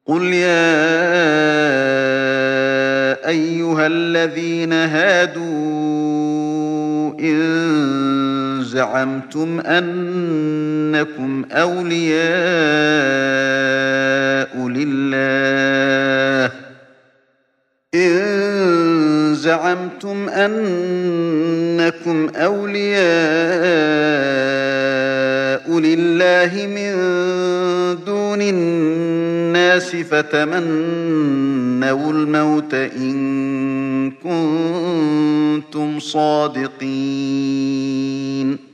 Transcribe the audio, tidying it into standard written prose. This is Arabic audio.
قُلْ يَا أَيُّهَا الَّذِينَ هَادُوا إِن زَعَمْتُمْ أَنَّكُمْ أَوْلِيَاءُ لِلَّهِ مِن دُونِ النَّاسِ فَتَمَنَّوُا الْمَوْتَ إِن كُنتُمْ صَادِقِينَ